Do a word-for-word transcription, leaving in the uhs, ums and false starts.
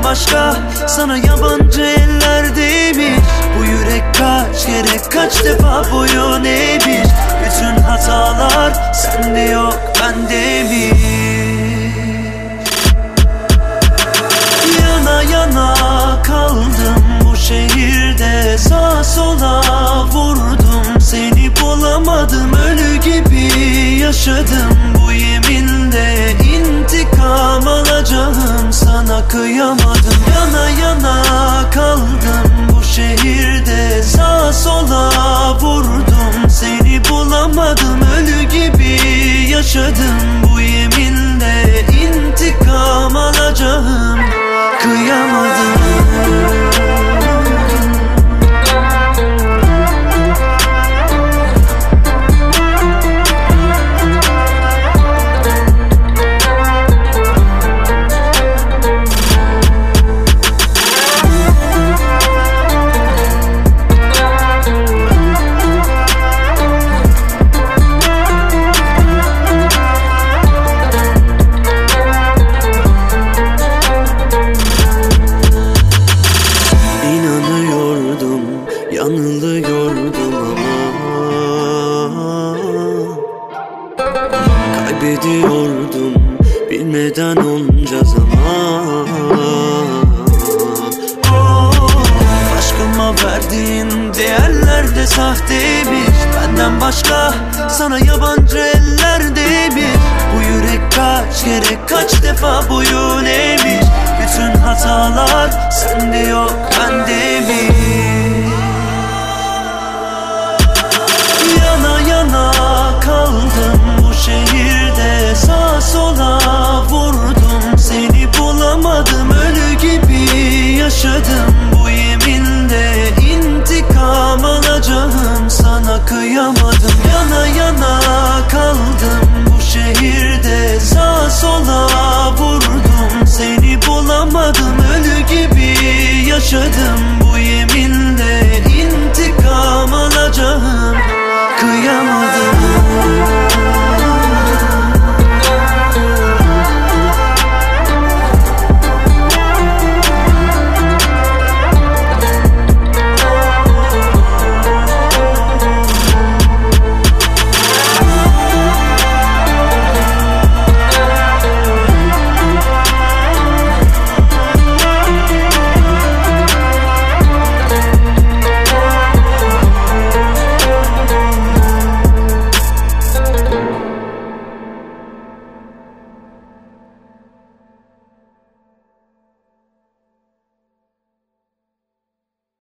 başka sana yabancı ellerdeymiş. Bu yürek kaç kere kaç defa boyun eğmiş. Bütün hatalar sende yok bende mi? Yana yana kaldım bu şehirde, sağa sola vurdum, seni bulamadım, ölü gibi yaşadım. Bu yeminle intikam alacağım, sana kıyamadım. Yana yana kaldım bu şehirde, sağa sola vurdum, seni bulamadım, ölü gibi yaşadım. Bu yeminle intikam alacağım, kıyamadım. Yanılıyordum ama kaybediyordum bilmeden onca zaman. Oh, aşkıma verdiğin değerler de sahteymiş. Benden başka sana yabancı ellerdeymiş. Bu yürek kaç kere kaç defa boyun eğmiş. Bütün hatalar sende yok bende.